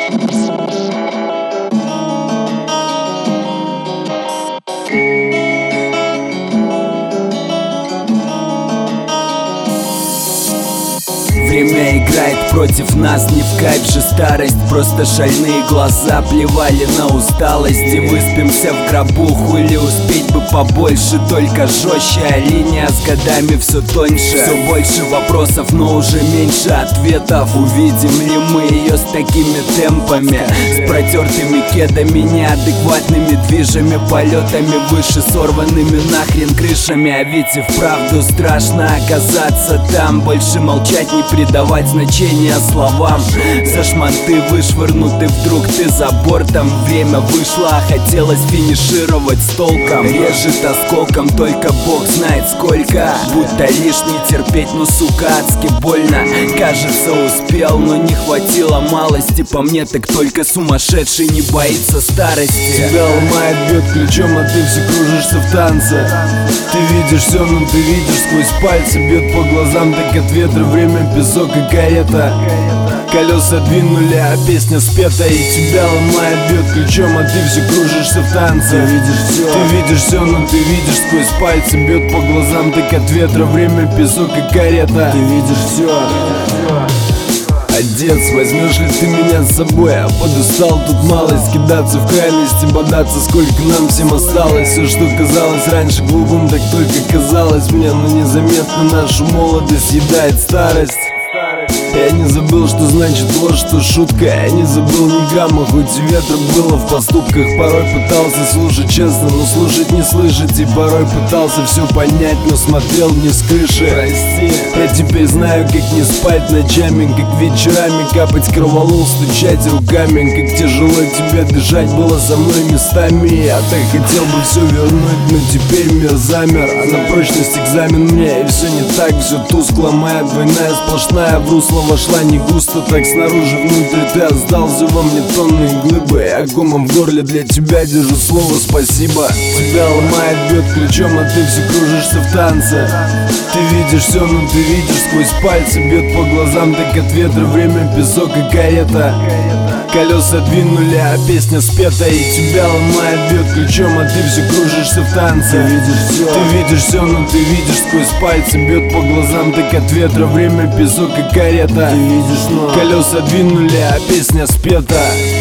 Время играет против нас, не в кайф же старость. Просто шальные глаза плевали на усталость. И выспимся в гробу, хули успеть бы побольше. Только жестче, а линия с годами все тоньше. Все больше вопросов, но уже меньше ответов. Увидим ли мы ее с такими темпами? С протертыми кедами, неадекватными движами, полетами выше, сорванными нахрен крышами. А ведь и вправду страшно оказаться там. Больше молчать, не придавать значения словам. За шманты вышвырнуты, вдруг ты за бортом. Время вышло, а хотелось финишировать с толком. Режет осколком, только Бог знает сколько. Будто лишний терпеть, но сука адски больно. Кажется успел, но не хватило малости. По мне так только сумасшедший не боится старости. Тебя ломает, бьет ключом, а ты все кружишься в танце. Ты видишь все, но ты видишь сквозь пальцы. Бьет по глазам, так от ветра время песок и карета. Колеса двинули, а песня спета. И тебя ломает, бьет ключом, а ты все кружишься в танце. Ты видишь все, но ты видишь сквозь пальцы. Бьет по глазам, так от ветра время песок и карета. Ты видишь все. Отец, возьмешь ли ты меня с собой? Я подустал тут малость, кидаться в крайности, бодаться, сколько нам всем осталось. Все, что казалось раньше глупым, так только казалось мне. Но незаметно нашу молодость съедает старость. Я не забыл, что значит ложь, что шутка. Я не забыл ни грамма, хоть и ветра было в поступках. Порой пытался слушать честно, но слушать не слышать. И порой пытался все понять, но смотрел не с крыши. Прости. Я теперь знаю, как не спать ночами, как вечерами капать кроволол, стучать руками. Как тяжело тебе дышать было со мной местами. Я так хотел бы все вернуть, но теперь мир замер. А на прочность экзамен мне, и все не так, все тускло. Моя двойная сплошная в русло вошла не густо, так снаружи, внутрь ты остался во мне тонны глыбы. Я комом в горле для тебя держу слово спасибо. Тебя ломает, бьет ключом, а ты все кружишься в танце. Ты видишь все, но ты видишь сквозь пальцы. Бьет по глазам, так от ветра время песок и карета. Колеса двинули, а песня спета. И тебя ломает, бьет ключом, а ты все кружишься в танце. Ты видишь все, но ты видишь сквозь пальцы. Бьет по глазам, так от ветра время песок и карета. Колеса двинули, а песня спета.